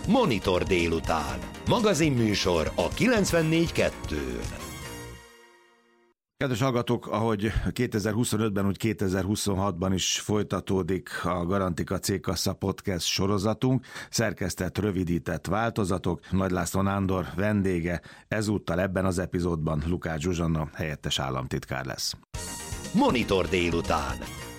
Monitor délután. Magazinműsor a 94.2-n. Kedves hallgatók, ahogy 2025-ben, úgy 2026-ban is folytatódik a Garantika Cégkassa Podcast sorozatunk, szerkesztett, rövidített változatok. Nagy László Nándor vendége, ezúttal ebben az epizódban Lukács Zsuzsanna helyettes államtitkár lesz. Monitor délután.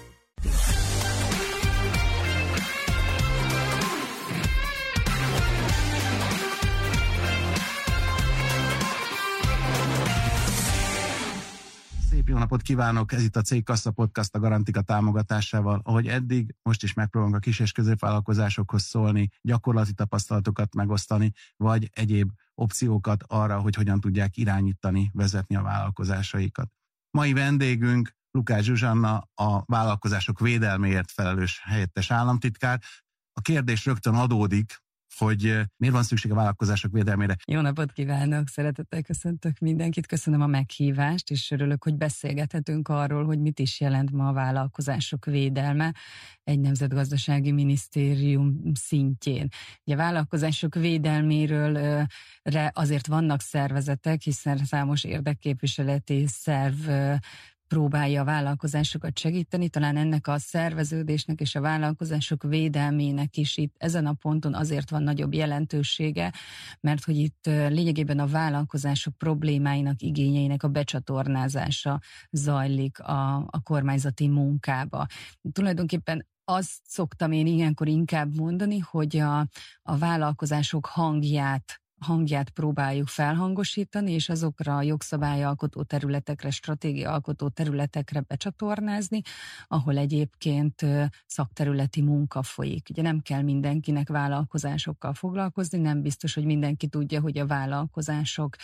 Szép jó napot kívánok! Ez itt a Cégkassa Podcast a Garantika támogatásával. Ahogy eddig, most is megpróbálunk a kis- és középvállalkozásokhoz szólni, gyakorlati tapasztalatokat megosztani, vagy egyéb opciókat arra, hogy hogyan tudják irányítani, vezetni a vállalkozásaikat. Mai vendégünk Lukács Zsuzsanna, a vállalkozások védelméért felelős helyettes államtitkár. A kérdés rögtön adódik, hogy miért van szükség a vállalkozások védelmére. Jó napot kívánok, szeretettel köszöntök mindenkit, köszönöm a meghívást, és örülök, hogy beszélgethetünk arról, hogy mit is jelent ma a vállalkozások védelme egy nemzetgazdasági minisztérium szintjén. Ugye a vállalkozások védelméről azért vannak szervezetek, hiszen számos érdekképviseleti szerv próbálja a vállalkozásokat segíteni, talán ennek a szerveződésnek és a vállalkozások védelmének is itt ezen a ponton azért van nagyobb jelentősége, mert hogy itt lényegében a vállalkozások problémáinak, igényeinek a becsatornázása zajlik a kormányzati munkába. Tulajdonképpen azt szoktam én ilyenkor inkább mondani, hogy a vállalkozások hangját próbáljuk felhangosítani, és azokra a jogszabályalkotó területekre, stratégiaalkotó területekre becsatornázni, ahol egyébként szakterületi munka folyik. Ugye nem kell mindenkinek vállalkozásokkal foglalkozni, nem biztos, hogy mindenki tudja, hogy a vállalkozások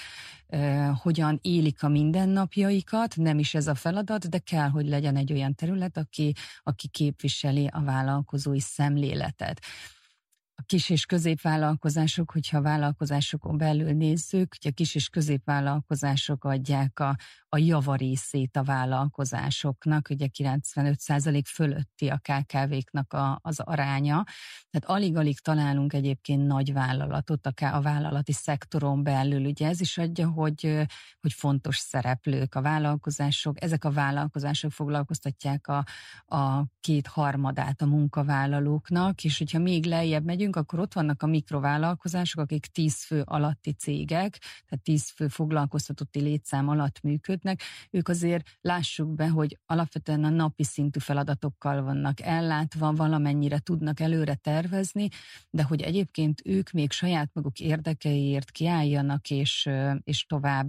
hogyan élik a mindennapjaikat, nem is ez a feladat, de kell, hogy legyen egy olyan terület, aki képviseli a vállalkozói szemléletet. A kis- és középvállalkozások, hogyha a vállalkozásokon belül nézzük, ugye a kis- és középvállalkozások adják a javarészét a vállalkozásoknak, ugye 95% fölötti a KKV-knak az aránya. Tehát alig-alig találunk egyébként nagy vállalatot a vállalati szektoron belül. Ugye ez is adja, hogy fontos szereplők a vállalkozások. Ezek a vállalkozások foglalkoztatják a 2/3 a munkavállalóknak, és hogyha még lejjebb megyünk, akkor ott vannak a mikrovállalkozások, akik 10 fő alatti cégek, tehát 10 fő foglalkoztatotti létszám alatt működnek. Ők azért lássuk be, hogy alapvetően a napi szintű feladatokkal vannak ellátva, valamennyire tudnak előre tervezni, de hogy egyébként ők még saját maguk érdekeiért kiálljanak, és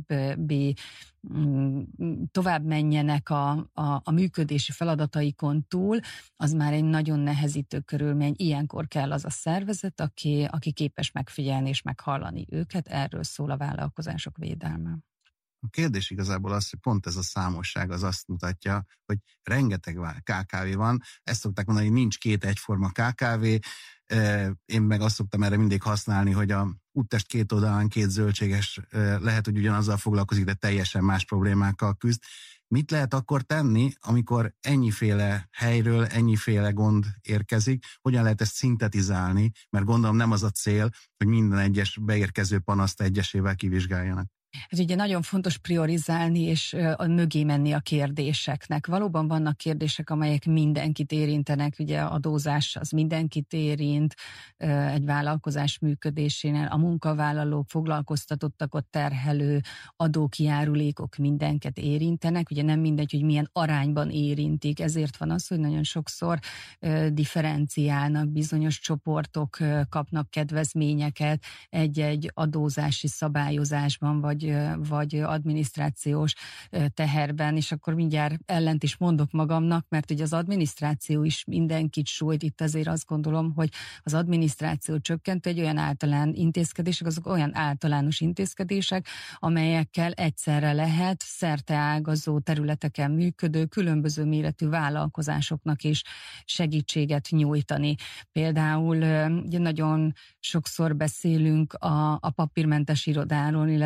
tovább menjenek a működési feladataikon túl, az már egy nagyon nehezítő körülmény. Ilyenkor kell az a szervezet, aki képes megfigyelni és meghallani őket. Erről szól a vállalkozások védelme. A kérdés igazából az, hogy pont ez a számosság az azt mutatja, hogy rengeteg KKV van. Ezt szokták mondani, hogy nincs 2 egyforma KKV. Én meg azt szoktam erre mindig használni, hogy a úttest 2 oldalán 2 zöldséges lehet, hogy ugyanazzal foglalkozik, de teljesen más problémákkal küzd. Mit lehet akkor tenni, amikor ennyiféle helyről, ennyiféle gond érkezik? Hogyan lehet ezt szintetizálni? Mert gondolom nem az a cél, hogy minden egyes beérkező panaszt egyesével kivizsgáljanak. Ez ugye nagyon fontos priorizálni, és mögé menni a kérdéseknek. Valóban vannak kérdések, amelyek mindenkit érintenek, ugye adózás az mindenkit érint, egy vállalkozás működésénél a munkavállalók, foglalkoztatottak, ott terhelő adókijárulékok mindenket érintenek, ugye nem mindegy, hogy milyen arányban érintik, ezért van az, hogy nagyon sokszor differenciálnak, bizonyos csoportok kapnak kedvezményeket egy-egy adózási szabályozásban, vagy adminisztrációs teherben, és akkor mindjárt ellent is mondok magamnak, mert ugye az adminisztráció is mindenkit sújt, itt azért azt gondolom, hogy az adminisztráció csökkentő egy olyan általán intézkedések, azok olyan általános intézkedések, amelyekkel egyszerre lehet szerteágazó területeken működő, különböző méretű vállalkozásoknak is segítséget nyújtani. Például ugye nagyon sokszor beszélünk a papírmentes irodáról, illetve a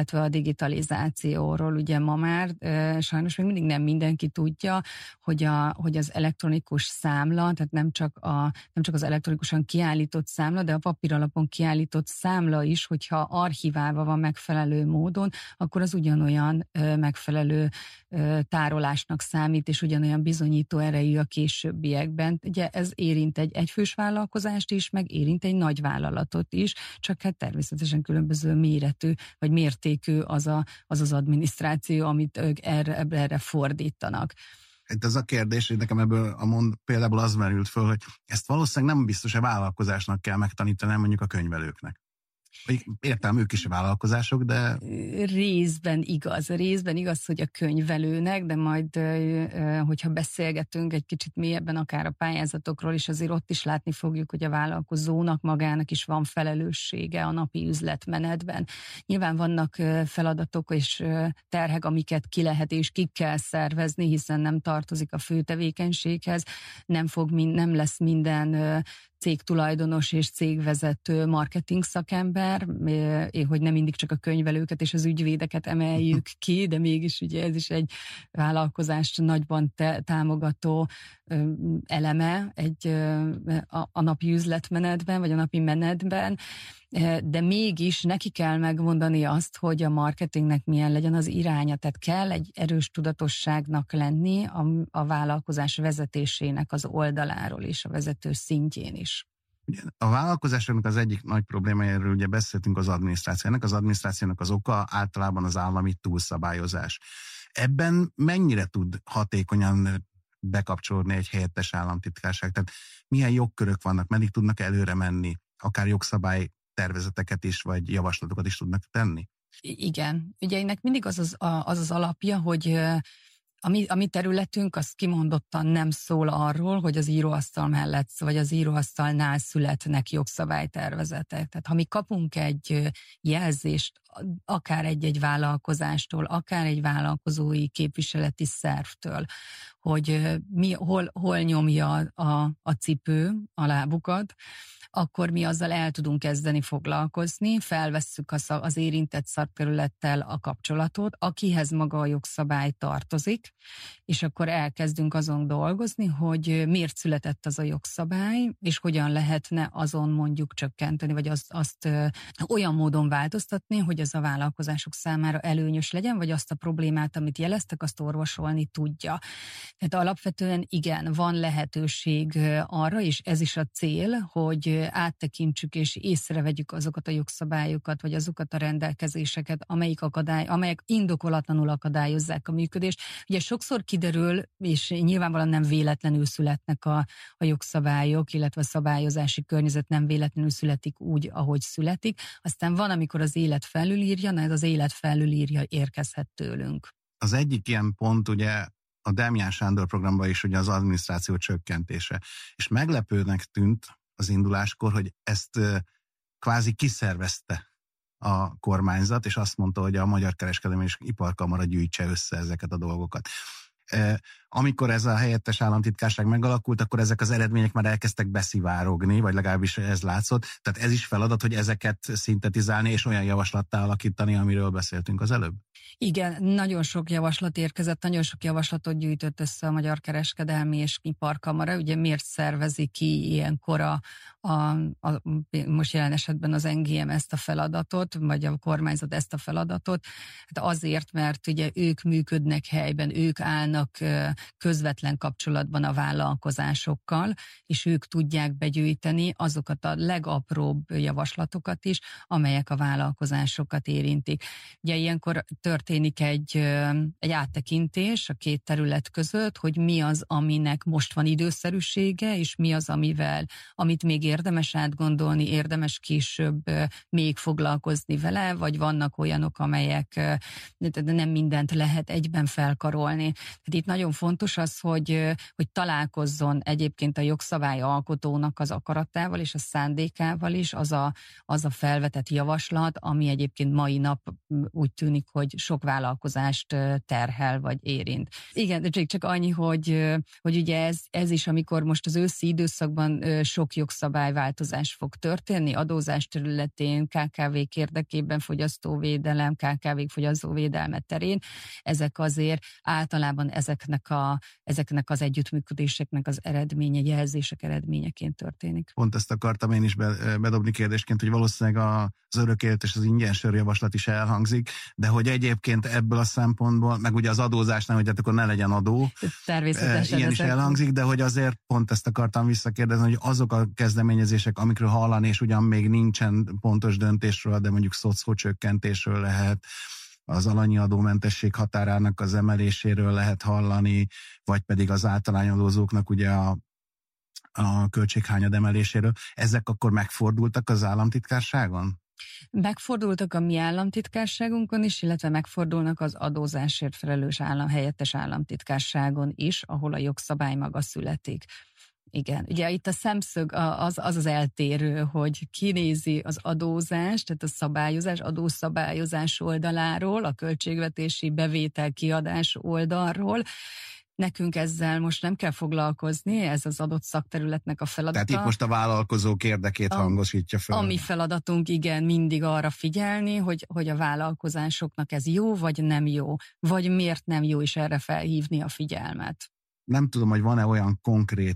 digitalizációról. Ugye ma már sajnos még mindig nem mindenki tudja, hogy az elektronikus számla, tehát nem csak az elektronikusan kiállított számla, de a papíralapon kiállított számla is, hogyha archiválva van megfelelő módon, akkor az ugyanolyan megfelelő tárolásnak számít, és ugyanolyan bizonyító erejű a későbbiekben. Ugye ez érint egy egyfős vállalkozást is, meg érint egy nagy vállalatot is, csak hát természetesen különböző méretű, vagy mértékű az adminisztráció, amit ők erre fordítanak. Itt az a kérdés, hogy nekem ebből például az merült föl, hogy ezt valószínűleg nem biztos, hogy vállalkozásnak kell megtanítani, nem mondjuk a könyvelőknek. Értem, ők is vállalkozások, de... Részben igaz, hogy a könyvelőnek, de majd, hogyha beszélgetünk egy kicsit mélyebben akár a pályázatokról is, azért ott is látni fogjuk, hogy a vállalkozónak magának is van felelőssége a napi üzletmenetben. Nyilván vannak feladatok és terhek, amiket ki lehet és ki kell szervezni, hiszen nem tartozik a fő tevékenységhez, nem lesz minden cégtulajdonos és cégvezető marketing szakember, hogy nem mindig csak a könyvelőket és az ügyvédeket emeljük ki, de mégis ugye ez is egy vállalkozást nagyban támogató eleme a napi üzletmenetben, vagy a napi menetben, de mégis neki kell megmondani azt, hogy a marketingnek milyen legyen az iránya. Tehát kell egy erős tudatosságnak lenni a vállalkozás vezetésének az oldaláról is, a vezető szintjén is. A vállalkozásoknak az egyik nagy problémájáról ugye beszéltünk az adminisztrációnak. Az adminisztrációnak az oka általában az állami túlszabályozás. Ebben mennyire tud hatékonyan bekapcsolódni egy helyettes államtitkárság? Tehát milyen jogkörök vannak, meddig tudnak előre menni, akár jogszabály tervezeteket is, vagy javaslatokat is tudnak tenni? Igen. Ugye ennek mindig az alapja, hogy a mi területünk az kimondottan nem szól arról, hogy az íróasztal mellett, vagy az íróasztalnál születnek jogszabálytervezetek. Tehát ha mi kapunk egy jelzést, akár egy vállalkozástól, akár egy vállalkozói képviseleti szervtől, hogy hol nyomja a cipő a lábukat, akkor mi azzal el tudunk kezdeni foglalkozni, felvesszük az érintett szakterülettel a kapcsolatot, akihez maga a jogszabály tartozik, és akkor elkezdünk azon dolgozni, hogy miért született az a jogszabály, és hogyan lehetne azon mondjuk csökkenteni, vagy azt olyan módon változtatni, hogy az a vállalkozások számára előnyös legyen, vagy azt a problémát, amit jeleztek, azt orvosolni tudja. Tehát alapvetően igen, van lehetőség arra, és ez is a cél, hogy áttekintsük és észrevegyük azokat a jogszabályokat, vagy azokat a rendelkezéseket, amelyek indokolatlanul akadályozzák a működést. Ugye sokszor kiderül, és nyilvánvalóan nem véletlenül születnek a jogszabályok, illetve a szabályozási környezet nem véletlenül születik úgy, ahogy születik. Aztán van, amikor az élet felülírja, ez az élet felülírja érkezhet tőlünk. Az egyik ilyen pont ugye a Demján Sándor programban is ugye az adminisztráció csökkentése. És meglepőnek tűnt az induláskor, hogy ezt kvázi kiszervezte a kormányzat, és azt mondta, hogy a Magyar Kereskedelmi és Iparkamara gyűjtse össze ezeket a dolgokat. Amikor ez a helyettes államtitkárság megalakult, akkor ezek az eredmények már elkezdtek beszivárogni, vagy legalábbis ez látszott. Tehát ez is feladat, hogy ezeket szintetizálni, és olyan javaslattá alakítani, amiről beszéltünk az előbb? Igen, nagyon sok javaslat érkezett, nagyon sok javaslatot gyűjtött össze a Magyar Kereskedelmi és Iparkamara. Ugye miért szervezi ki ilyenkor most jelen esetben az NGM ezt a feladatot, vagy a kormányzat ezt a feladatot? Hát azért, mert ugye ők működnek helyben, ők állnak közvetlen kapcsolatban a vállalkozásokkal, és ők tudják begyűjteni azokat a legapróbb javaslatokat is, amelyek a vállalkozásokat érintik. Ugye ilyenkor történik egy áttekintés a két terület között, hogy mi az, aminek most van időszerűsége, és mi az, amit még érdemes átgondolni, érdemes később még foglalkozni vele, vagy vannak olyanok, amelyek nem mindent lehet egyben felkarolni. Tehát itt nagyon fontos az, hogy találkozzon egyébként a jogszabály alkotónak az akaratával és a szándékával is az a felvetett javaslat, ami egyébként mai nap úgy tűnik, hogy sok vállalkozást terhel vagy érint. Igen, csak annyi, hogy ugye ez is, amikor most az őszi időszakban sok jogszabály szabályváltozás fog történni adózás területén, KKV-k érdekében, fogyasztóvédelem, KKV-k fogyasztóvédelme terén. Ezek azért általában ezeknek az együttműködéseknek az eredménye, jelzések eredményeként történik. Pont ezt akartam én is bedobni kérdésként, hogy valószínűleg az örökélet és az ingyen sör javaslat is elhangzik, de hogy egyébként ebből a szempontból, meg ugye az adózásnál, hogy hát akkor ne legyen adó, természetesen ilyen is elhangzik, de hogy azért pont ezt akartam visszakérdezni, hogy azok a kezdeményezések, amikről hallani, és ugyan még nincsen pontos döntésről, de mondjuk szocócsökkentésről lehet, az alanyi adómentesség határának az emeléséről lehet hallani, vagy pedig az általányadózóknak ugye a költséghányad emeléséről. Ezek akkor megfordultak az államtitkárságon? Megfordultak a mi államtitkárságunkon is, illetve megfordulnak az adózásért felelős helyettes államtitkárságon is, ahol a jogszabály maga születik. Igen, ugye itt a szemszög az eltérő, hogy kinézi az adózás, tehát a szabályozás, adószabályozás oldaláról, a költségvetési bevétel-kiadás oldalról. Nekünk ezzel most nem kell foglalkozni, ez az adott szakterületnek a feladata. Tehát itt most a vállalkozók érdekét hangosítja fel. A mi feladatunk, igen, mindig arra figyelni, hogy a vállalkozásoknak ez jó, vagy nem jó, vagy miért nem jó, és erre felhívni a figyelmet. Nem tudom, hogy van-e olyan konkrét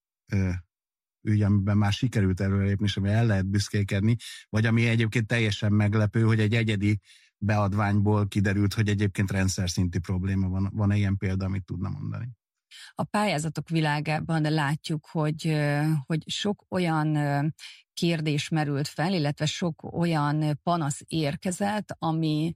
ügy, amiben már sikerült előrelépni, és ami el lehet büszkékedni, vagy ami egyébként teljesen meglepő, hogy egy egyedi beadványból kiderült, hogy egyébként rendszer szintű probléma van. Van-e ilyen példa, amit tudna mondani? A pályázatok világában látjuk, hogy sok olyan kérdés merült fel, illetve sok olyan panasz érkezett, ami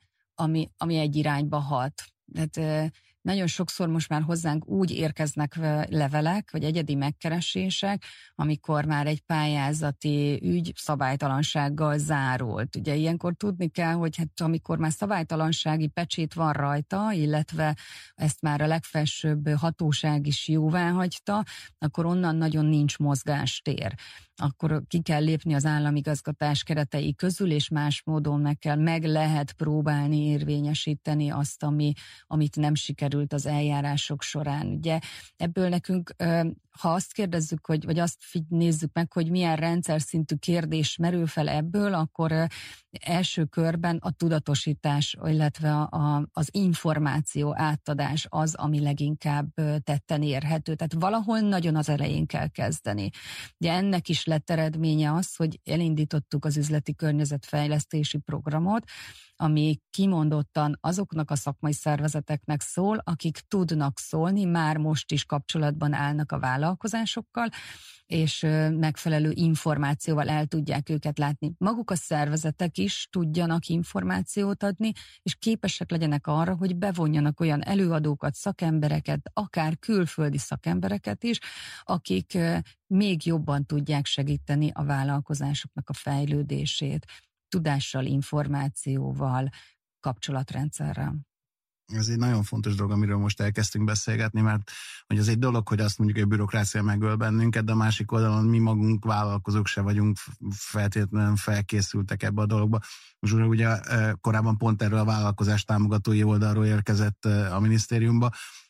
egy irányba hat. Tehát nagyon sokszor most már hozzánk úgy érkeznek levelek, vagy egyedi megkeresések, amikor már egy pályázati ügy szabálytalansággal zárult. Ugye ilyenkor tudni kell, hogy hát amikor már szabálytalansági pecsét van rajta, illetve ezt már a legfelsőbb hatóság is jóváhagyta, akkor onnan nagyon nincs mozgástér. Akkor ki kell lépni az államigazgatás keretei közül, és más módon meg lehet próbálni érvényesíteni azt, amit nem sikerült az eljárások során. Ugye ebből nekünk, ha azt kérdezzük, vagy azt nézzük meg, hogy milyen rendszer szintű kérdés merül fel ebből, akkor első körben a tudatosítás, illetve az információ átadás az, ami leginkább tetten érhető. Tehát valahol nagyon az elején kell kezdeni. Ugye ennek is lett eredménye az, hogy elindítottuk az üzleti környezetfejlesztési programot, ami kimondottan azoknak a szakmai szervezeteknek szól, akik tudnak szólni, már most is kapcsolatban állnak a vállalkozásokkal, és megfelelő információval el tudják őket látni. Maguk a szervezetek is tudjanak információt adni, és képesek legyenek arra, hogy bevonjanak olyan előadókat, szakembereket, akár külföldi szakembereket is, akik még jobban tudják segíteni a vállalkozásoknak a fejlődését, tudással, információval, kapcsolatrendszerrel. Ez egy nagyon fontos dolog, amiről most elkezdtünk beszélgetni, mert hogy az egy dolog, hogy azt mondjuk, hogy a bürokrácia megöl bennünket, de a másik oldalon mi magunk vállalkozók se vagyunk feltétlenül felkészültek ebbe a dologba. Most ugye korábban pont erről a vállalkozás támogatói oldalról érkezett a minisztériumba.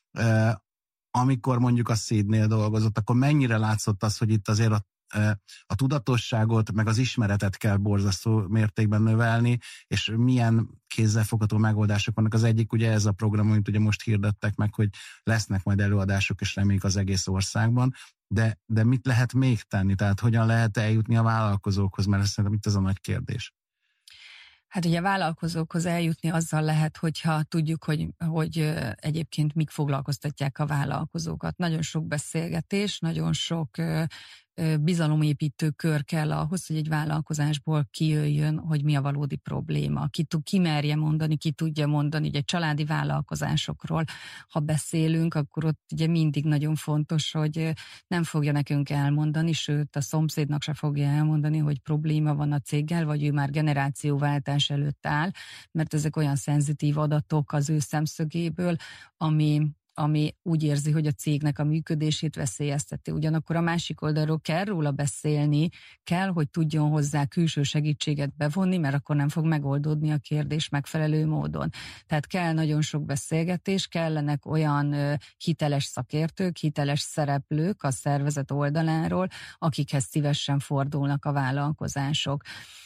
Amikor mondjuk a SZID-nél dolgozott, akkor mennyire látszott az, hogy itt azért a tudatosságot, meg az ismeretet kell borzasztó mértékben növelni, és milyen kézzelfogható megoldások vannak. Az egyik ugye ez a program, amit ugye most hirdettek meg, hogy lesznek majd előadások, és reméljük az egész országban, de mit lehet még tenni? Tehát hogyan lehet eljutni a vállalkozókhoz? Mert szerintem itt ez a nagy kérdés. Hát ugye a vállalkozókhoz eljutni azzal lehet, hogyha tudjuk, hogy egyébként mik foglalkoztatják a vállalkozókat. Nagyon sok beszélgetés, nagyon sok bizalomépítő kör kell ahhoz, hogy egy vállalkozásból kijöjjön, hogy mi a valódi probléma. Ki merje mondani, ki tudja mondani, ugye családi vállalkozásokról, ha beszélünk, akkor ott ugye mindig nagyon fontos, hogy nem fogja nekünk elmondani, sőt a szomszédnak se fogja elmondani, hogy probléma van a céggel, vagy ő már generációváltás előtt áll, mert ezek olyan szenzitív adatok az ő szemszögéből, ami úgy érzi, hogy a cégnek a működését veszélyezteti. Ugyanakkor a másik oldalról kell róla beszélni, kell, hogy tudjon hozzá külső segítséget bevonni, mert akkor nem fog megoldódni a kérdés megfelelő módon. Tehát kell nagyon sok beszélgetés, kellenek olyan hiteles szakértők, hiteles szereplők a szervezet oldaláról, akikhez szívesen fordulnak a vállalkozások.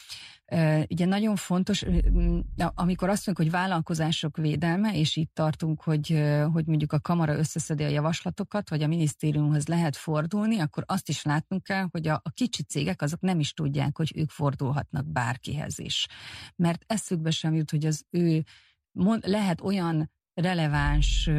Ugye nagyon fontos, amikor azt mondjuk, hogy vállalkozások védelme, és itt tartunk, hogy mondjuk a kamara összeszedi a javaslatokat, vagy a minisztériumhoz lehet fordulni, akkor azt is látnunk kell, hogy a kicsi cégek azok nem is tudják, hogy ők fordulhatnak bárkihez is. Mert eszükbe sem jut, hogy az ő lehet olyan releváns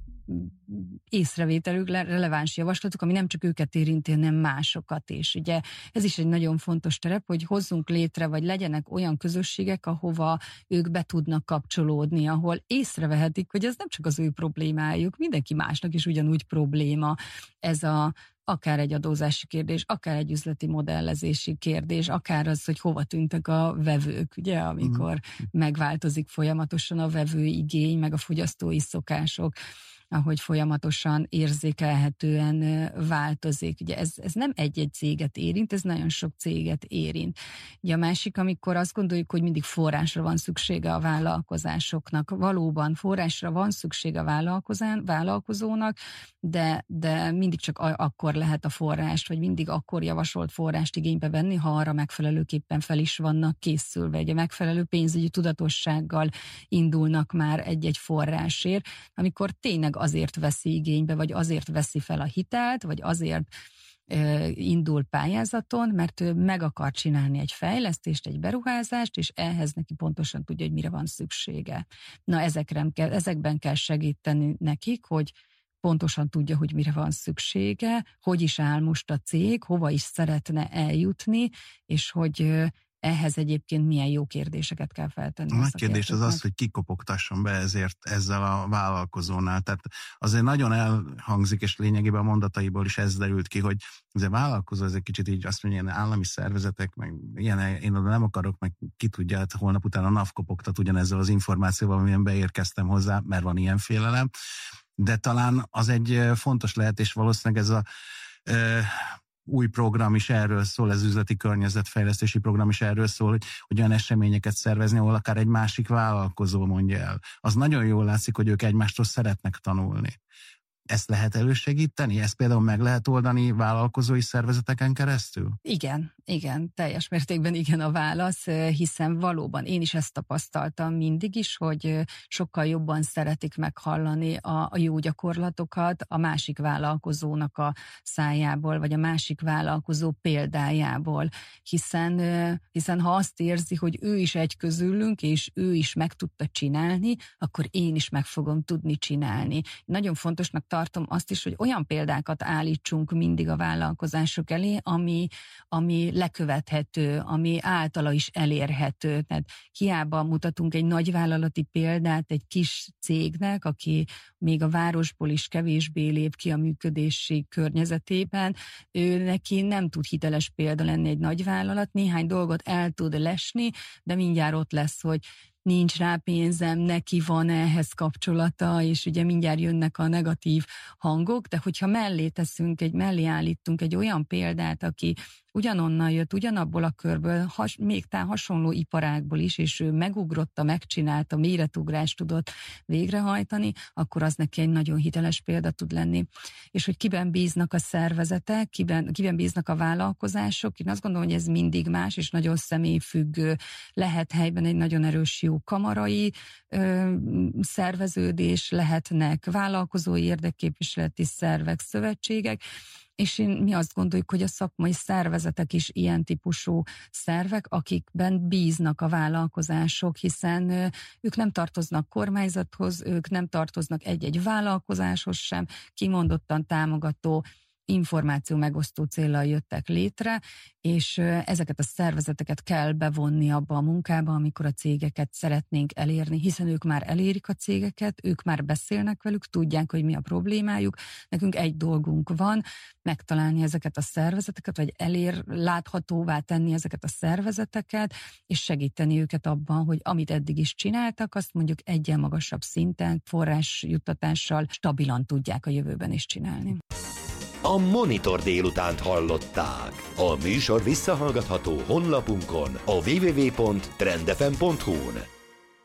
észrevételük, releváns javaslatok, ami nem csak őket érinti, hanem másokat is. Ugye ez is egy nagyon fontos terep, hogy hozzunk létre, vagy legyenek olyan közösségek, ahova ők be tudnak kapcsolódni, ahol észrevehetik, hogy ez nem csak az ő problémájuk, mindenki másnak is ugyanúgy probléma. Ez akár egy adózási kérdés, akár egy üzleti modellezési kérdés, akár az, hogy hova tűntek a vevők, ugye, amikor megváltozik folyamatosan a vevőigény, meg a fogyasztói szokások, ahogy folyamatosan érzékelhetően változik. Ugye ez nem egy-egy céget érint, ez nagyon sok céget érint. Ugye a másik, amikor azt gondoljuk, hogy mindig forrásra van szüksége a vállalkozásoknak. Valóban forrásra van szüksége a vállalkozónak, de mindig csak akkor lehet a forrást, vagy mindig akkor javasolt forrást igénybe venni, ha arra megfelelőképpen fel is vannak készülve. Ugye megfelelő pénzügyi tudatossággal indulnak már egy-egy forrásért, amikor tényleg azért veszi igénybe, vagy azért veszi fel a hitelt, vagy azért indul pályázaton, mert ő meg akar csinálni egy fejlesztést, egy beruházást, és ehhez neki pontosan tudja, hogy mire van szüksége. Na ezekben kell segíteni nekik, hogy pontosan tudja, hogy mire van szüksége, hogy is áll most a cég, hova is szeretne eljutni, és hogy ehhez egyébként milyen jó kérdéseket kell feltenni. A nagy kérdés az, hogy kikopogtasson be ezzel a vállalkozónál. Tehát azért nagyon elhangzik, és lényegében a mondataiból is ez derült ki, hogy ez a vállalkozó ez egy kicsit így azt mondja, ilyen állami szervezetek, meg ilyen, én oda nem akarok, meg ki tudja, hát holnap után a NAV kopogtat ugyanezzel az információval, amilyen beérkeztem hozzá, mert van ilyen félelem. De talán az egy fontos lehet, és valószínűleg ez a új program is erről szól, ez üzleti környezetfejlesztési program is erről szól, hogy olyan eseményeket szervezni, ahol akár egy másik vállalkozó mondja el. Az nagyon jól látszik, hogy ők egymástól szeretnek tanulni. Ezt lehet elősegíteni? Ezt például meg lehet oldani vállalkozói szervezeteken keresztül? Igen, teljes mértékben igen a válasz, hiszen valóban én is ezt tapasztaltam mindig is, hogy sokkal jobban szeretik meghallani a jó gyakorlatokat a másik vállalkozónak a szájából, vagy a másik vállalkozó példájából, hiszen ha azt érzi, hogy ő is egy közülünk, és ő is meg tudta csinálni, akkor én is meg fogom tudni csinálni. Nagyon fontosnak tartom azt is, hogy olyan példákat állítsunk mindig a vállalkozások elé, ami lekövethető, ami általa is elérhető. Tehát hiába mutatunk egy nagyvállalati példát egy kis cégnek, aki még a városból is kevésbé lép ki a működési környezetében, ő neki nem tud hiteles példa lenni egy nagyvállalat, néhány dolgot el tud lesni, de mindjárt ott lesz, hogy nincs rá pénzem, neki van ehhez kapcsolata, és ugye mindjárt jönnek a negatív hangok, de hogyha mellé állítunk egy olyan példát, aki ugyanonnan jött, ugyanabból a körből, még hasonló iparágból is, és ő megugrotta, megcsinálta, méretugrást tudott végrehajtani, akkor az neki egy nagyon hiteles példa tud lenni. És hogy kiben bíznak a szervezetek, kiben bíznak a vállalkozások, én azt gondolom, hogy ez mindig más, és nagyon személyfüggő. Lehet helyben egy nagyon erős jó kamarai szerveződés, lehetnek vállalkozói érdekképviseleti szervek, szövetségek, és mi azt gondoljuk, hogy a szakmai szervezetek is ilyen típusú szervek, akikben bíznak a vállalkozások, hiszen ők nem tartoznak kormányzathoz, ők nem tartoznak egy-egy vállalkozáshoz sem, kimondottan támogató információ megosztó céllal jöttek létre, és ezeket a szervezeteket kell bevonni abba a munkába, amikor a cégeket szeretnénk elérni, hiszen ők már elérik a cégeket, ők már beszélnek velük, tudják, hogy mi a problémájuk. Nekünk egy dolgunk van, megtalálni ezeket a szervezeteket, vagy láthatóvá tenni ezeket a szervezeteket, és segíteni őket abban, hogy amit eddig is csináltak, azt mondjuk egyen magasabb szinten, forrásjuttatással stabilan tudják a jövőben is csinálni. A Monitor délutánt hallották. A műsor visszahallgatható honlapunkon, a www.trendfm.hu-n.